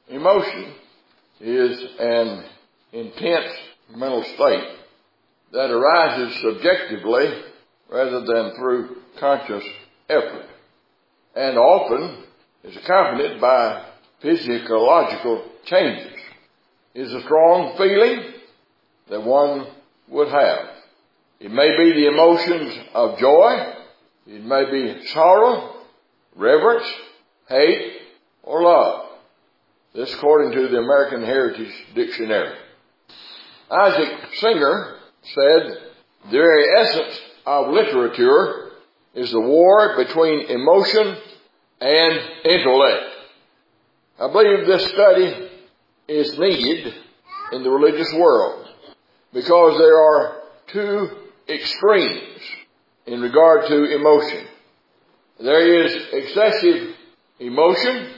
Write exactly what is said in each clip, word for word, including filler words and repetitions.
Emotion is an intense mental state that arises subjectively rather than through conscious effort, and often is accompanied by physiological changes. It is a strong feeling that one would have. It may be the emotions of joy, it may be sorrow, reverence, hate, or love. This according to the American Heritage Dictionary. Isaac Singer said, the very essence of literature is the war between emotion and intellect. I believe this study is needed in the religious world because there are two extremes in regard to emotion. There is excessive emotion,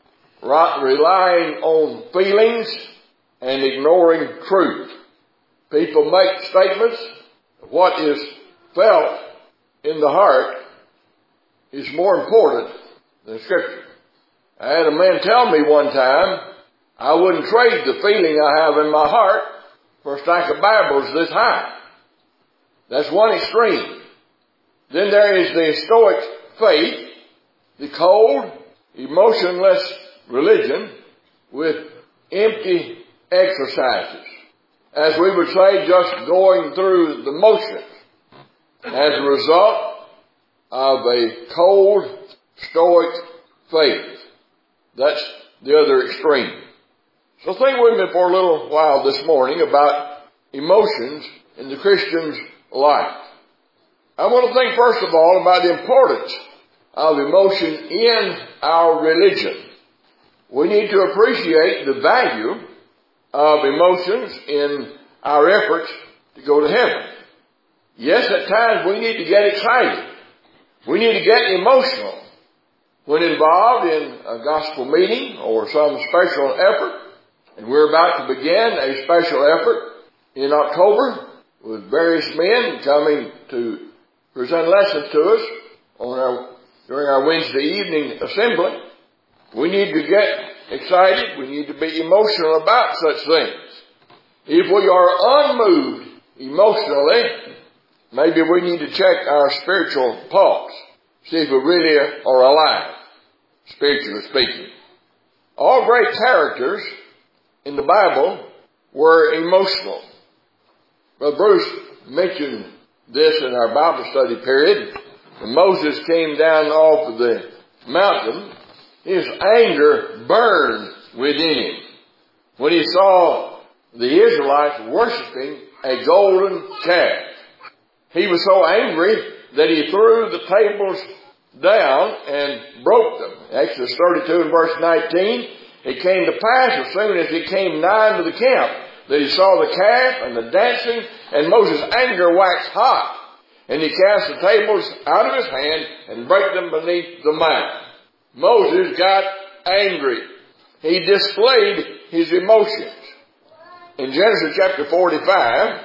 relying on feelings and ignoring truth. People make statements. What is felt in the heart is more important than Scripture. I had a man tell me one time, I wouldn't trade the feeling I have in my heart for a stack of Bibles this high. That's one extreme. Then there is the Stoic faith, the cold, emotionless religion with empty exercises. As we would say, just going through the motions. As a result of a cold, stoic faith. That's the other extreme. So think with me for a little while this morning about emotions in the Christian's life. I want to think first of all about the importance of emotion in our religion. We need to appreciate the value of emotions in our efforts to go to heaven. Yes, at times we need to get excited. We need to get emotional when involved in a gospel meeting or some special effort. And we're about to begin a special effort in October with various men coming to present lessons to us on our, during our Wednesday evening assembly. We need to get excited. We need to be emotional about such things. If we are unmoved emotionally, maybe we need to check our spiritual pulse. See if we really are alive, spiritually speaking. All great characters in the Bible were emotional. Brother Bruce mentioned this in our Bible study period. When Moses came down off of the mountain, his anger burned within him when he saw the Israelites worshiping a golden calf. He was so angry that he threw the tables down and broke them. Exodus thirty-two and verse nineteen, it came to pass as soon as he came nigh to the camp that he saw the calf and the dancing, and Moses' anger waxed hot, and he cast the tables out of his hand and brake them beneath the mount. Moses got angry. He displayed his emotions. In Genesis chapter forty-five,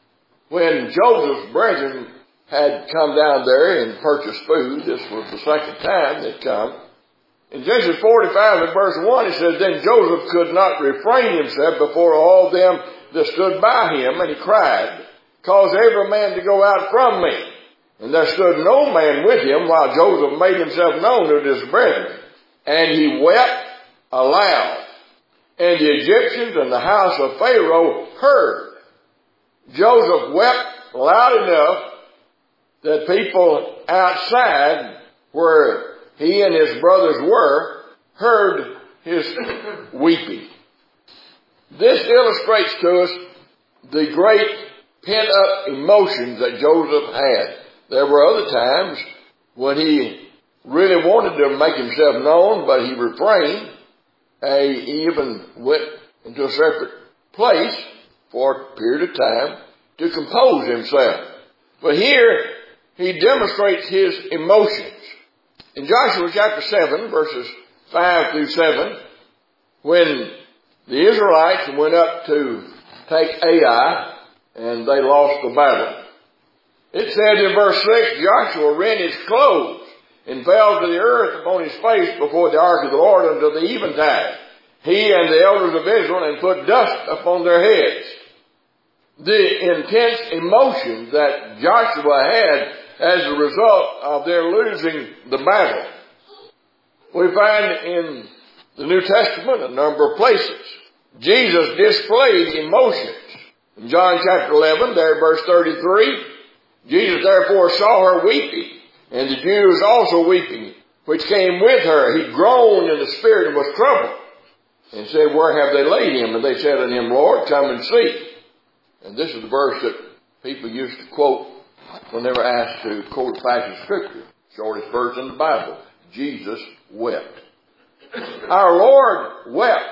when Joseph's brethren had come down there and purchased food, this was the second time they'd come. In Genesis forty-five and verse one, it says, Then Joseph could not refrain himself before all them that stood by him, and he cried, Cause every man to go out from me. And there stood no man with him while Joseph made himself known to his brethren. And he wept aloud. And the Egyptians and the house of Pharaoh heard. Joseph wept loud enough that people outside where he and his brothers were heard his weeping. This illustrates to us the great pent-up emotions that Joseph had. There were other times when he really wanted to make himself known, but he refrained. He even went into a separate place for a period of time to compose himself. But here, he demonstrates his emotions. In Joshua chapter seven, verses five through seven, when the Israelites went up to take Ai, and they lost the battle, it said in verse six, Joshua rent his clothes and fell to the earth upon his face before the ark of the Lord until the eventide. he and the elders of Israel, and put dust upon their heads. The intense emotions that Joshua had as a result of their losing the battle, we find in the New Testament a number of places. Jesus displayed emotions. In John chapter eleven, there verse thirty-three, Jesus therefore saw her weeping, and the Jews also weeping, which came with her. He groaned in the spirit and was troubled, and said, where have they laid him? And they said unto him, Lord, come and see. And this is the verse that people used to quote when they were asked to quote a passage of Scripture. Shortest verse in the Bible. Jesus wept. Our Lord wept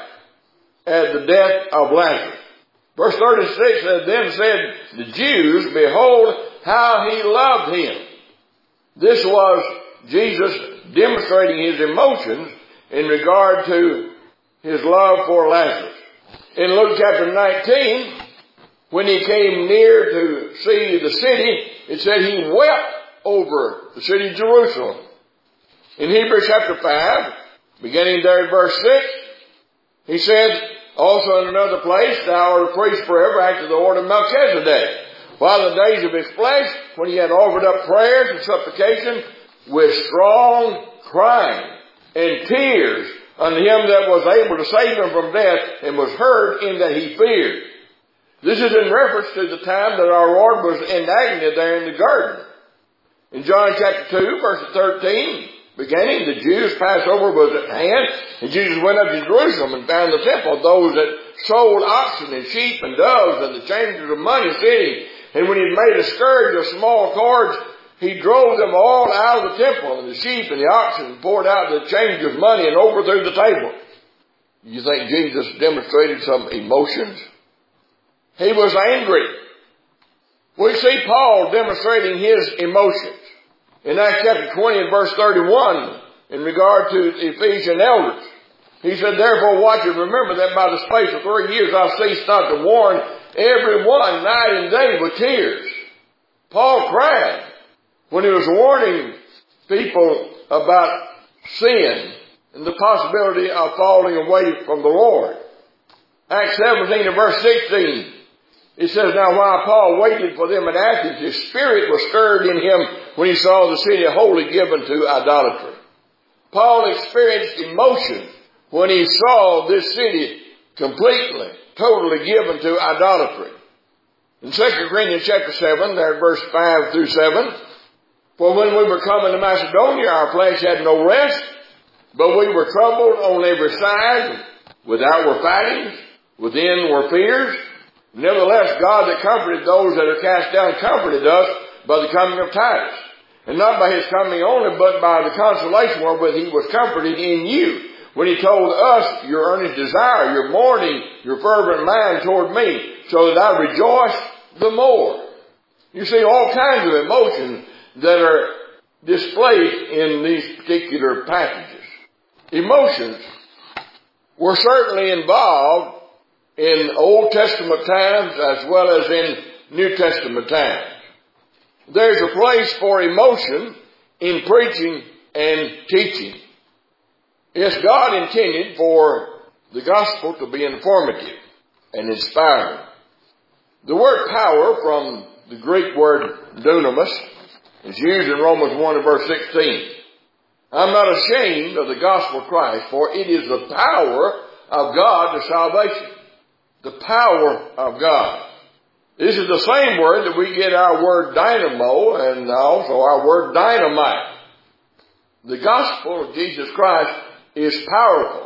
at the death of Lazarus. Verse thirty-six said, then said the Jews, behold how he loved him. This was Jesus demonstrating his emotions in regard to his love for Lazarus. In Luke chapter nineteen, when he came near to see the city, it said he wept over the city of Jerusalem. In Hebrews chapter five, beginning there at verse six, he said, also in another place, thou art a priest forever after the order of Melchizedek. While the days of his flesh, when he had offered up prayers and supplication with strong crying and tears unto him that was able to save him from death, and was heard in that he feared. This is in reference to the time that our Lord was in agony there in the garden. In John chapter two, verse thirteen, beginning, the Jews' Passover was at hand, and Jesus went up to Jerusalem and found the temple, those that sold oxen and sheep and doves and the changers of money sitting. And when he had made a scourge of small cords, he drove them all out of the temple, and the sheep and the oxen, and poured out the changers of money and overthrew the table. You think Jesus demonstrated some emotions? He was angry. We see Paul demonstrating his emotions. In Acts chapter twenty and verse thirty-one, in regard to the Ephesian elders, he said, therefore watch and remember that by the space of three years I ceased not to warn every one night and day with tears. Paul cried when he was warning people about sin and the possibility of falling away from the Lord. Acts seventeen and verse sixteen, it says, now while Paul waited for them at Athens, his spirit was stirred in him when he saw the city wholly given to idolatry. Paul experienced emotion when he saw this city completely, totally given to idolatry. In Second Corinthians chapter seven, there verse five through seven, for when we were coming to Macedonia, our flesh had no rest, but we were troubled on every side. Without were fightings, within were fears. Nevertheless, God that comforted those that are cast down comforted us by the coming of Titus. And not by his coming only, but by the consolation wherewith he was comforted in you, when he told us your earnest desire, your mourning, your fervent mind toward me, so that I rejoice the more. You see all kinds of emotions that are displayed in these particular passages. Emotions were certainly involved in Old Testament times as well as in New Testament times. There's a place for emotion in preaching and teaching. Yes, God intended for the gospel to be informative and inspiring. The word power, from the Greek word dunamis, is used in Romans one and verse sixteen. I'm not ashamed of the gospel of Christ, for it is the power of God to salvation. The power of God. This is the same word that we get our word dynamo and also our word dynamite. The gospel of Jesus Christ is powerful.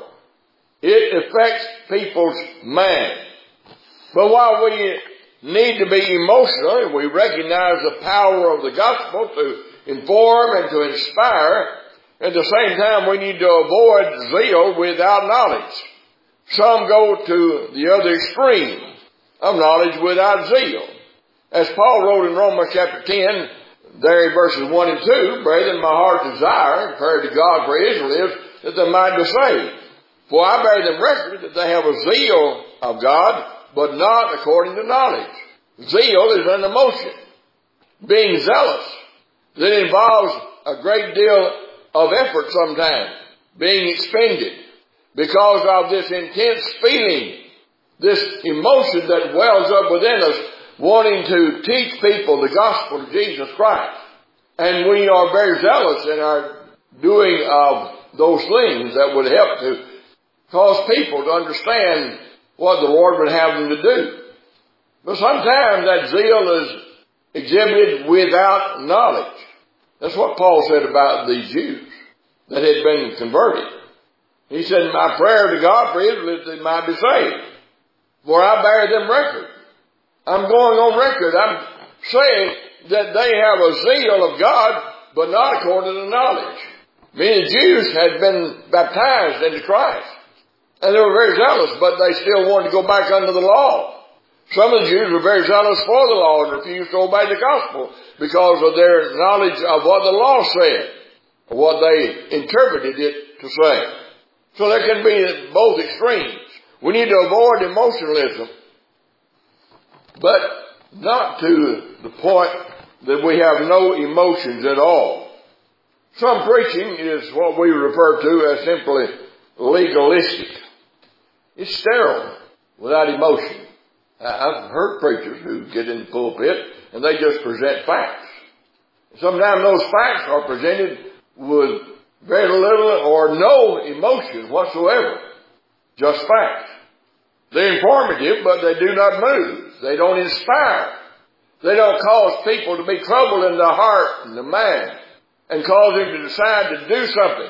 It affects people's mind. But while we need to be emotional, we recognize the power of the gospel to inform and to inspire. At the same time, we need to avoid zeal without knowledge. Some go to the other extreme of knowledge without zeal. As Paul wrote in Romans chapter ten, there in verses one and two, brethren, my heart's desire, compared to God for Israel, is that they might be saved. For I bear them record that they have a zeal of God, but not according to knowledge. Zeal is an emotion. Being zealous, that involves a great deal of effort sometimes, being expended. because of this intense feeling, this emotion that wells up within us, wanting to teach people the gospel of Jesus Christ. And we are very zealous in our doing of those things that would help to cause people to understand what the Lord would have them to do. But sometimes that zeal is exhibited without knowledge. That's what Paul said about these Jews that had been converted. He said, my prayer to God for Israel is that they might be saved. For I bear them record. I'm going on record. I'm saying that they have a zeal of God, but not according to the knowledge. Many Jews had been baptized into Christ. And they were very zealous, but they still wanted to go back under the law. Some of the Jews were very zealous for the law and refused to obey the gospel because of their knowledge of what the law said, or what they interpreted it to say. So there can be both extremes. We need to avoid emotionalism, but not to the point that we have no emotions at all. Some preaching is what we refer to as simply legalistic. It's sterile, without emotion. I've heard preachers who get in the pulpit and they just present facts. Sometimes those facts are presented with very little or no emotion whatsoever. Just facts. They're informative, but they do not move. They don't inspire. They don't cause people to be troubled in the heart and the mind and cause them to decide to do something.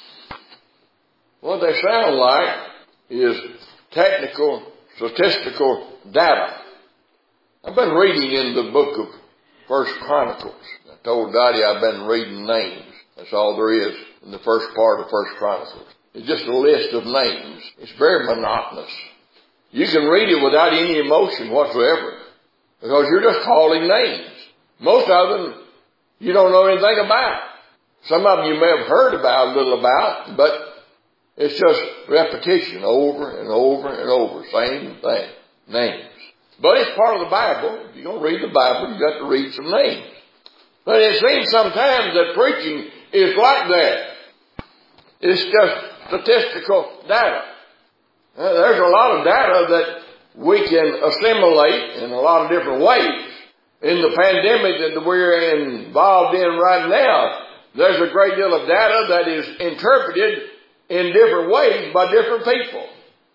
What they sound like is technical, statistical data. I've been reading in the book of First Chronicles. I told Dottie I've been reading names. That's all there is in the first part of First Chronicles. It's just a list of names. It's very monotonous. You can read it without any emotion whatsoever because you're just calling names. Most of them you don't know anything about. Some of them you may have heard about, a little about, but it's just repetition over and over and over. Same thing. Names. But it's part of the Bible. If you're going to read the Bible, you've got to read some names. But it seems sometimes that preaching is like that. It's just statistical data. Uh, there's a lot of data that we can assimilate in a lot of different ways. In the pandemic that we're involved in right now, there's a great deal of data that is interpreted in different ways by different people.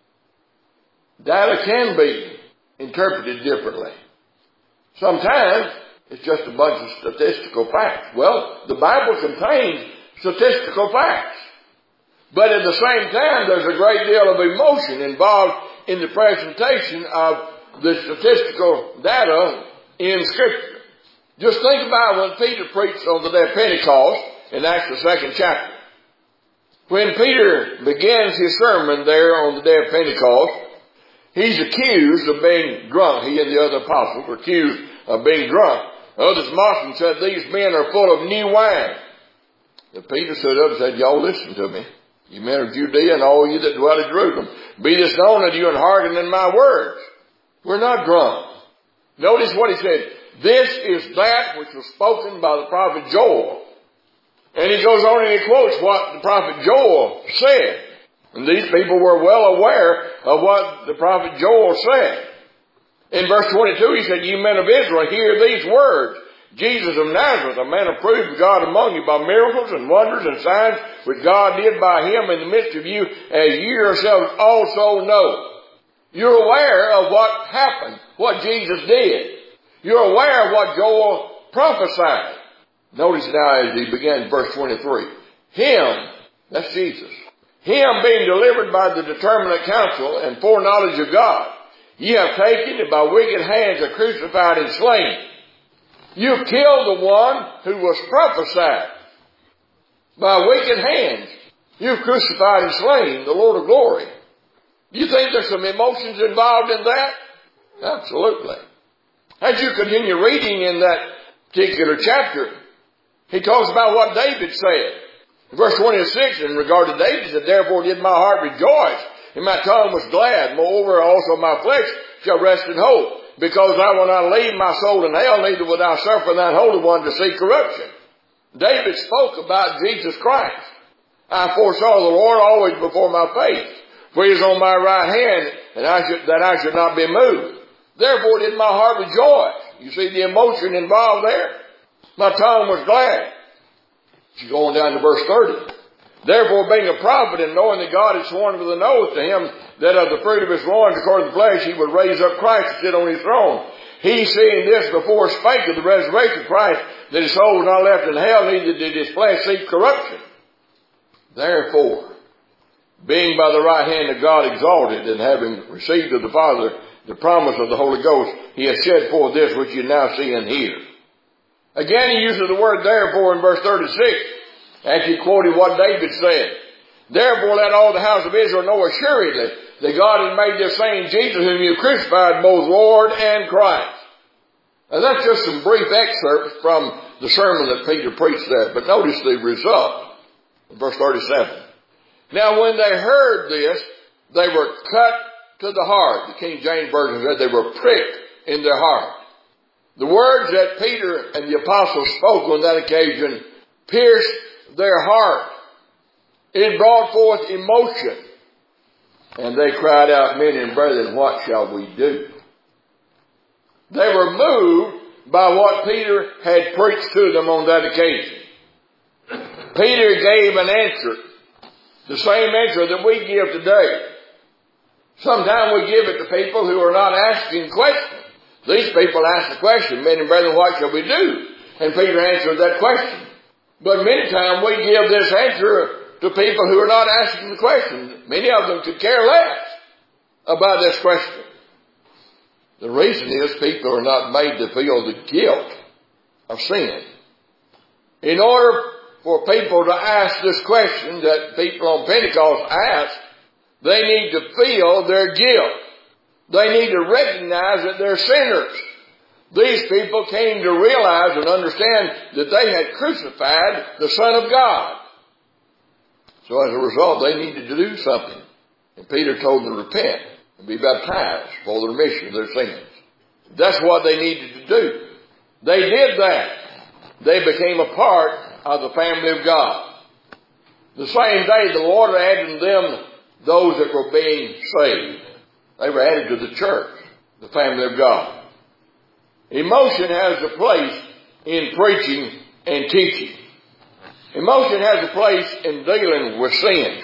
Data can be interpreted differently. Sometimes it's just a bunch of statistical facts. Well, the Bible contains statistical facts. But at the same time, there's a great deal of emotion involved in the presentation of the statistical data in Scripture. Just think about when Peter preached on the day of Pentecost in Acts the second chapter. When Peter begins his sermon there on the day of Pentecost, he's accused of being drunk. He and the other apostles were accused of being drunk. Others mocked and said, these men are full of new wine. And Peter stood up and said, y'all listen to me. You men of Judea and all you that dwell in Jerusalem, be this known unto you and hearken in my words. We're not drunk. Notice what he said. This is that which was spoken by the prophet Joel. And he goes on and he quotes what the prophet Joel said. And these people were well aware of what the prophet Joel said. In verse twenty-two, he said, you men of Israel, hear these words. Jesus of Nazareth, a man approved of God among you by miracles and wonders and signs which God did by him in the midst of you, as you yourselves also know. You're aware of what happened, what Jesus did. You're aware of what Joel prophesied. Notice now as he begins verse twenty-three. Him, that's Jesus. Him being delivered by the determinate counsel and foreknowledge of God. Ye have taken and by wicked hands are crucified and slain. You've killed the one who was prophesied. By wicked hands. You've crucified and slain the Lord of glory. You think there's some emotions involved in that? Absolutely. As you continue reading in that particular chapter, he talks about what David said. In verse twenty-six, in regard to David, he said, therefore did my heart rejoice, and my tongue was glad. Moreover, also my flesh shall rest in hope. Because I will not leave my soul in hell, neither will I suffer thine Holy One to see corruption. David spoke about Jesus Christ. I foresaw the Lord always before my face, for he is on my right hand, and I should, that I should not be moved. Therefore did my heart rejoice. You see the emotion involved there? My tongue was glad. She's going down to verse thirty. Therefore, being a prophet and knowing that God had sworn with an oath to him that of the fruit of his loins according to the flesh he would raise up Christ to sit on his throne. He, seeing this before, spake of the resurrection of Christ, that his soul was not left in hell, neither did his flesh see corruption. Therefore, being by the right hand of God exalted, and having received of the Father the promise of the Holy Ghost, he has shed forth this which you now see and hear. Again, he uses the word therefore in verse thirty-six, after he quoted what David said. Therefore let all the house of Israel know assuredly that God has made this same Jesus whom you crucified both Lord and Christ. Now that's just some brief excerpts from the sermon that Peter preached there. But notice the result in verse thirty-seven. Now when they heard this, they were cut to the heart. The King James Version said they were pricked in their heart. The words that Peter and the apostles spoke on that occasion pierced their heart. It brought forth emotion. And they cried out, men and brethren, what shall we do? They were moved by what Peter had preached to them on that occasion. Peter gave an answer, the same answer that we give today. Sometimes we give it to people who are not asking questions. These people ask the question, men and brethren, what shall we do? And Peter answered that question. But many times we give this answer to people who are not asking the question. Many of them could care less about this question. The reason is people are not made to feel the guilt of sin. In order for people to ask this question that people on Pentecost asked, they need to feel their guilt. They need to recognize that they're sinners. These people came to realize and understand that they had crucified the Son of God. So as a result, they needed to do something. And Peter told them to repent and be baptized for the remission of their sins. That's what they needed to do. They did that. They became a part of the family of God. The same day, the Lord added to them those that were being saved. They were added to the church, the family of God. Emotion has a place in preaching and teaching. Emotion has a place in dealing with sin.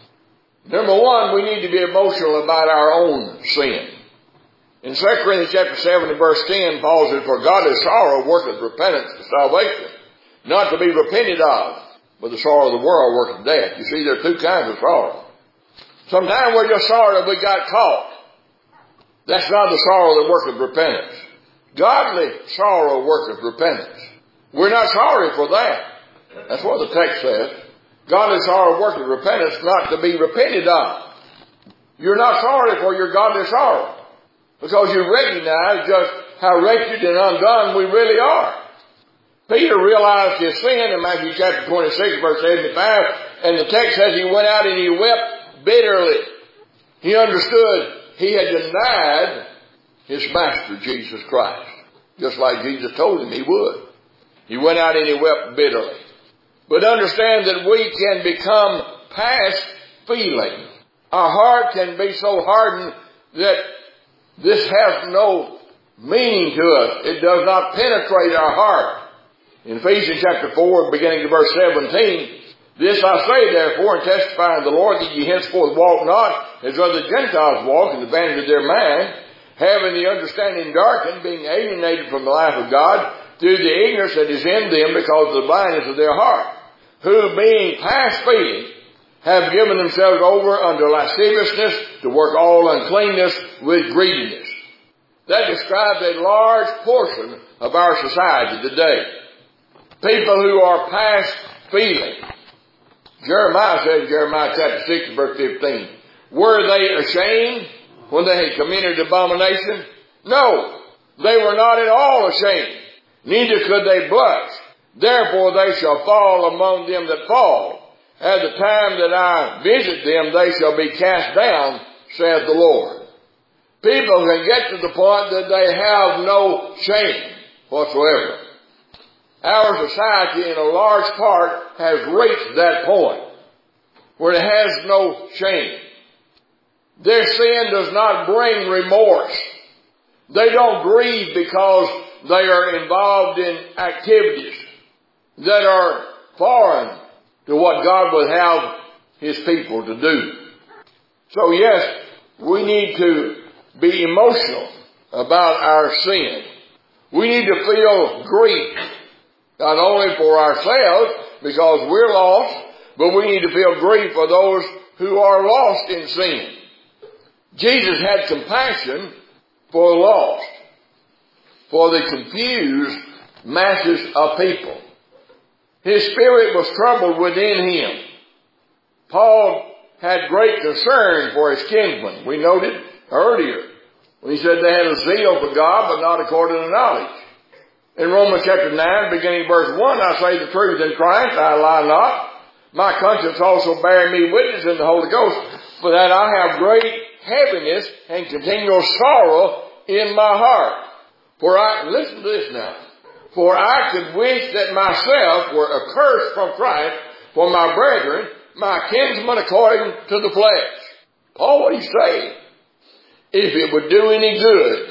Number one, we need to be emotional about our own sin. In Second Corinthians chapter seven and verse ten, Paul says, for God is sorrow worketh repentance to salvation, not to be repented of, but the sorrow of the world worketh death. You see, there are two kinds of sorrow. Sometimes we're just sorry that we got caught. That's not the sorrow that worketh repentance. Godly sorrow worketh repentance. We're not sorry for that. That's what the text says. Godly sorrow worketh repentance, not to be repented of. You're not sorry for your godly sorrow, because you recognize just how wretched and undone we really are. Peter realized his sin in Matthew chapter twenty-six, verse seventy-five, and the text says he went out and he wept bitterly. He understood he had denied his master, Jesus Christ, just like Jesus told him he would. He went out and he wept bitterly. But understand that we can become past feeling. Our heart can be so hardened that this has no meaning to us. It does not penetrate our heart. In Ephesians chapter four, beginning to verse seventeen, this I say therefore, and testify in the Lord, that ye henceforth walk not as other Gentiles walk, in the vanity of their mind, having the understanding darkened, being alienated from the life of God, through the ignorance that is in them because of the blindness of their heart, who being past feeling, have given themselves over unto lasciviousness, to work all uncleanness with greediness. That describes a large portion of our society today. People who are past feeling. Jeremiah says in Jeremiah chapter six, verse fifteen, were they ashamed when they had committed abomination? No, they were not at all ashamed, neither could they blush. Therefore they shall fall among them that fall. At the time that I visit them, they shall be cast down, saith the Lord. People can get to the point that they have no shame whatsoever. Our society, in a large part, has reached that point. where it has no shame. Their sin does not bring remorse. They don't grieve because they are involved in activities that are foreign to what God would have His people to do. So yes, we need to be emotional about our sin. We need to feel grief, not only for ourselves because we're lost, but we need to feel grief for those who are lost in sin. Jesus had compassion for the lost, for the confused masses of people. His spirit was troubled within him. Paul had great concern for his kinsmen. We noted earlier when he said they had a zeal for God, but not according to knowledge. In Romans chapter nine, beginning verse one, I say the truth in Christ, I lie not. My conscience also bearing me witness in the Holy Ghost, for that I have great heaviness and continual sorrow in my heart. For I, listen to this now, for I could wish that myself were accursed from Christ for my brethren, my kinsmen according to the flesh. Paul, what he's saying, if it would do any good,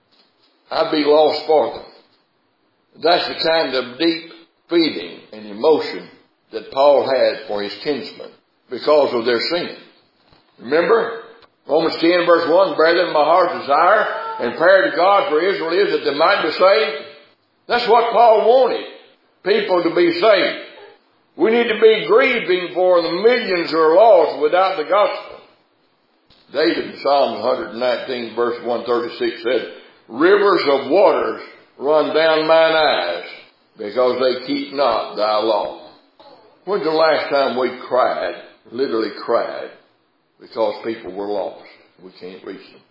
I'd be lost for them. That's the kind of deep feeling and emotion that Paul had for his kinsmen because of their sin. Remember, Romans ten verse one, brethren, my heart's desire and prayer to God for Israel is that they might be saved. That's what Paul wanted, people to be saved. We need to be grieving for the millions who are lost without the gospel. David in Psalm one nineteen verse one thirty-six said, rivers of waters run down mine eyes because they keep not thy law. When's the last time we cried, literally cried, because people were lost? We can't reach them.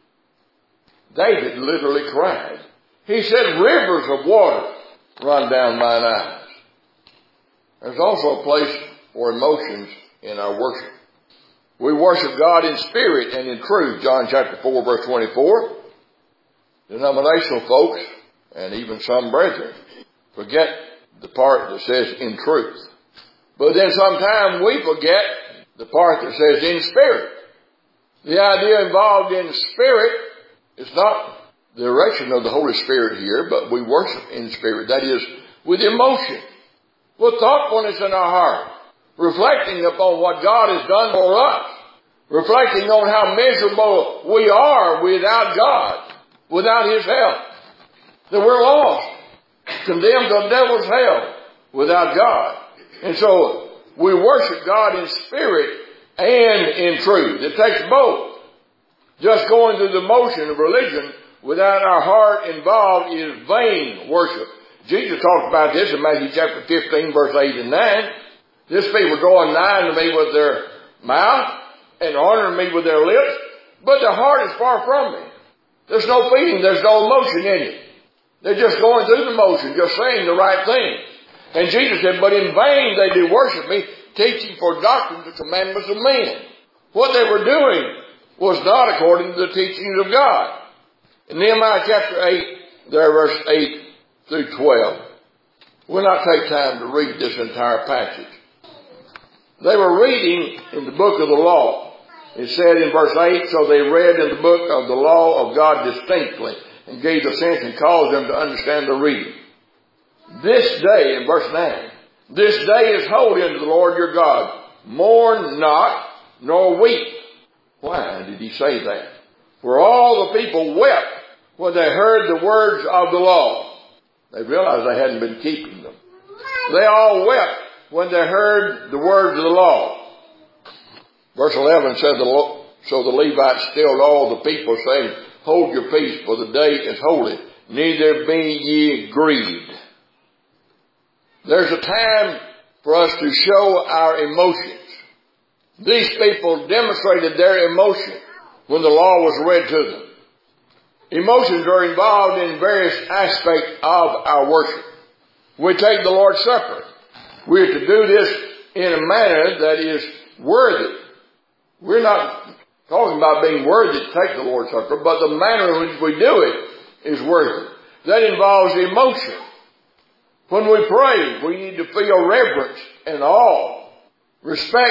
David literally cried. He said, rivers of water run down mine eyes. There's also a place for emotions in our worship. We worship God in spirit and in truth. John chapter four verse twenty-four. Denominational folks, and even some brethren, forget the part that says in truth. But then sometimes we forget the part that says in spirit. The idea involved in spirit is not the direction of the Holy Spirit here, but we worship in spirit. That is, with emotion, with thoughtfulness in our heart, reflecting upon what God has done for us, reflecting on how miserable we are without God, without His help, that we're lost, condemned to the devil's hell without God. And so we worship God in spirit and in truth. It takes both. Just going through the motion of religion without our heart involved is vain worship. Jesus talked about this in Matthew chapter fifteen, verse eight and nine. This people are going nigh to me with their mouth and honoring me with their lips, but their heart is far from me. There's no feeling, there's no emotion in it. They're just going through the motion, just saying the right thing. And Jesus said, but in vain they do worship me, teaching for doctrines the commandments of men. What they were doing was not according to the teachings of God. In Nehemiah chapter eight, there verse eight through twelve. We'll not take time to read this entire passage. They were reading in the book of the law. It said in verse eight, so they read in the book of the law of God distinctly and gave the sense and caused them to understand the reading. This day, in verse nine, this day is holy unto the Lord your God. Mourn not, nor weep. Why did he say that? For all the people wept when they heard the words of the law. They realized they hadn't been keeping them. They all wept when they heard the words of the law. Verse eleven said, the, so the Levites stilled all the people, saying, hold your peace, for the day is holy, neither be ye grieved. There's a time for us to show our emotions. These people demonstrated their emotion when the law was read to them. Emotions are involved in various aspects of our worship. We take the Lord's Supper. We are to do this in a manner that is worthy. We're not talking about being worthy to take the Lord's Supper, but the manner in which we do it is worthy. That involves emotion. When we pray, we need to feel reverence and awe, respect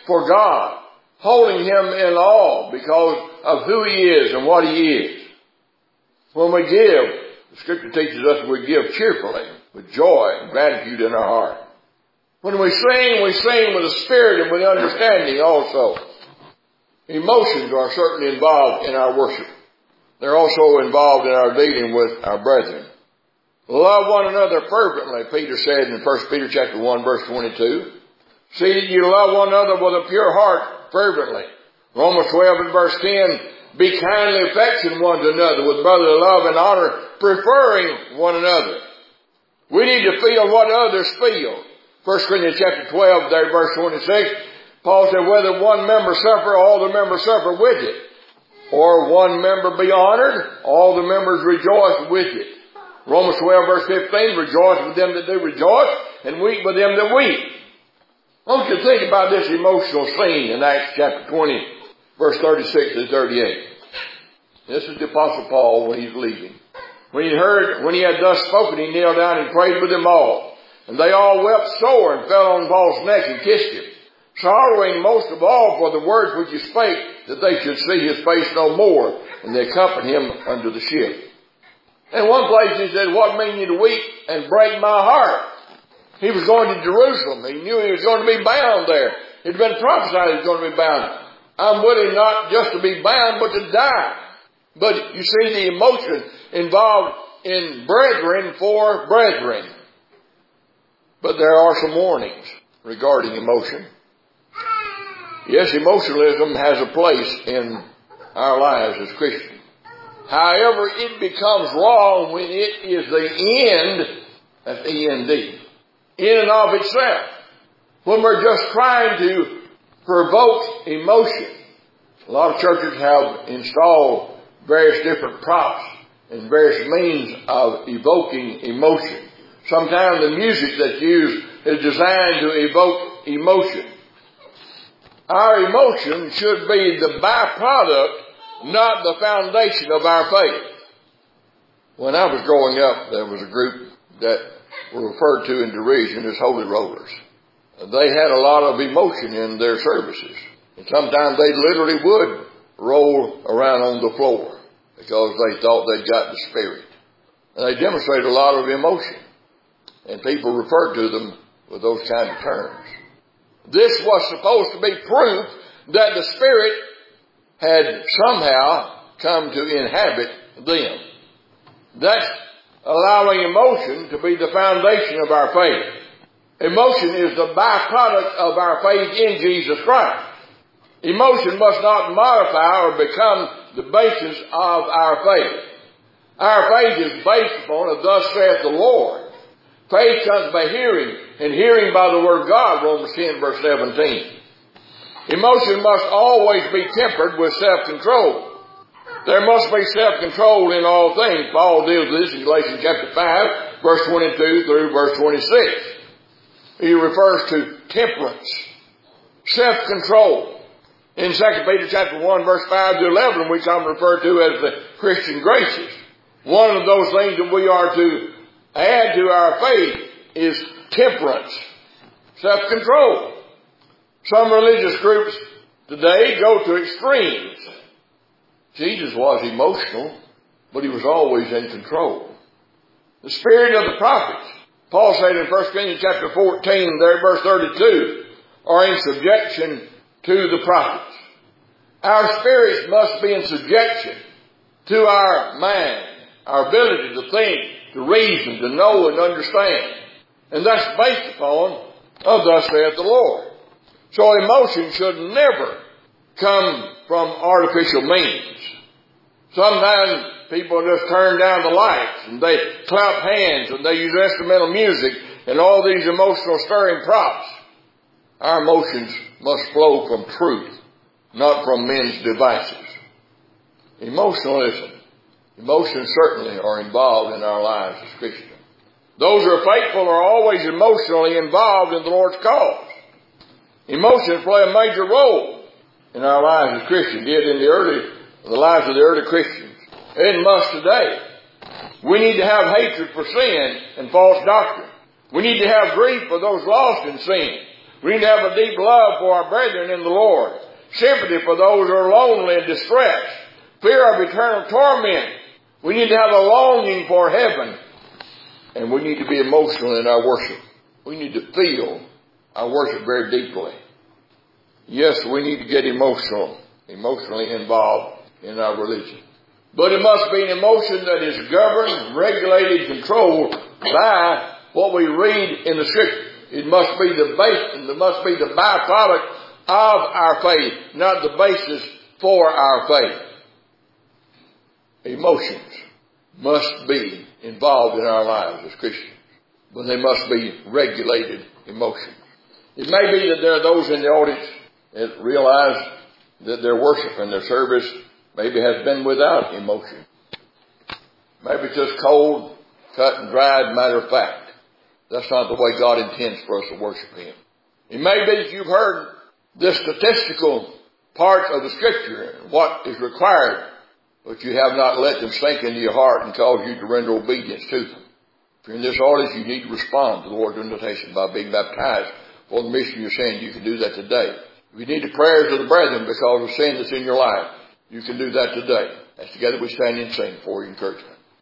for God, holding Him in awe because of who He is and what He is. When we give, the Scripture teaches us we give cheerfully, with joy and gratitude in our heart. When we sing, we sing with the Spirit and with understanding also. Emotions are certainly involved in our worship. They're also involved in our dealing with our brethren. Love one another fervently, Peter said in First Peter chapter one, verse twenty-two. See that you love one another with a pure heart fervently. Romans twelve and verse ten, be kindly affectionate one to another with brotherly love and honor, preferring one another. We need to feel what others feel. First Corinthians chapter twelve, there, verse twenty-six, Paul said, whether one member suffer, all the members suffer with it. Or one member be honored, all the members rejoice with it. Romans twelve, verse fifteen, rejoice with them that do rejoice, and weep with them that weep. I want you to think about this emotional scene in Acts chapter twenty, verse thirty-six to thirty-eight. This is the Apostle Paul when he's leaving. When he heard, when he had thus spoken, he knelt down and prayed with them all. And they all wept sore and fell on Paul's neck and kissed him, sorrowing most of all for the words which he spake, that they should see his face no more. And they accompanied him unto the ship. In one place he said, what mean you to weep and break my heart? He was going to Jerusalem. He knew he was going to be bound there. It had been prophesied he was going to be bound. I'm willing not just to be bound, but to die. But you see the emotion involved in brethren for brethren. But there are some warnings regarding emotion. Yes, emotionalism has a place in our lives as Christians. However, it becomes wrong when it is the end, that's E N D, in and of itself. When we're just trying to provoke emotion. A lot of churches have installed various different props and various means of evoking emotion. Sometimes the music that's used is designed to evoke emotion. Our emotion should be the byproduct, not the foundation of our faith. When I was growing up, there was a group that were referred to in derision as Holy Rollers. They had a lot of emotion in their services. And sometimes they literally would roll around on the floor because they thought they'd got the Spirit. And they demonstrated a lot of emotion. And people referred to them with those kind of terms. This was supposed to be proof that the Spirit had somehow come to inhabit them. That's allowing emotion to be the foundation of our faith. Emotion is the byproduct of our faith in Jesus Christ. Emotion must not modify or become the basis of our faith. Our faith is based upon a thus saith the Lord. Faith comes by hearing, and hearing by the Word of God, Romans ten, verse seventeen. Emotion must always be tempered with self-control. There must be self-control in all things. Paul deals with this in Galatians chapter five, verse twenty-two through verse twenty-six. He refers to temperance, self-control. In Second Peter chapter one, verse five to eleven, which I'm referred to as the Christian graces. One of those things that we are to add to our faith is temperance, self-control. Some religious groups today go to extremes. Jesus was emotional, but he was always in control. The spirit of the prophets, Paul said in First Corinthians chapter fourteen, there verse thirty-two, are in subjection to the prophets. Our spirits must be in subjection to our mind, our ability to think, to reason, to know and understand. And that's based upon, oh, thus saith the Lord. So emotion should never come from artificial means. Sometimes people just turn down the lights and they clap hands and they use instrumental music and all these emotional stirring props. Our emotions must flow from truth, not from men's devices. Emotionalism. Emotions certainly are involved in our lives as Christians. Those who are faithful are always emotionally involved in the Lord's cause. Emotions play a major role in our lives as Christians. Did in the early, the lives of the early Christians. It must today. We need to have hatred for sin and false doctrine. We need to have grief for those lost in sin. We need to have a deep love for our brethren in the Lord. Sympathy for those who are lonely and distressed. Fear of eternal torment. We need to have a longing for heaven. And we need to be emotional in our worship. We need to feel our worship very deeply. Yes, we need to get emotional, emotionally involved in our religion. But it must be an emotion that is governed, regulated, controlled by what we read in the Scripture. It must be the base, it must be the byproduct of our faith, not the basis for our faith. Emotions must be involved in our lives as Christians, but they must be regulated emotions. It may be that there are those in the audience that realize that their worship and their service maybe has been without emotion. Maybe it's just cold, cut and dried matter of fact. That's not the way God intends for us to worship Him. It may be that you've heard the statistical part of the Scripture, what is required, but you have not let them sink into your heart and cause you to render obedience to them. If you're in this audience, you need to respond to the Lord's invitation by being baptized for the remission of your sin. You can do that today. If you need the prayers of the brethren because of sin that's in your life, you can do that today. As together we stand and sing for your encouragement.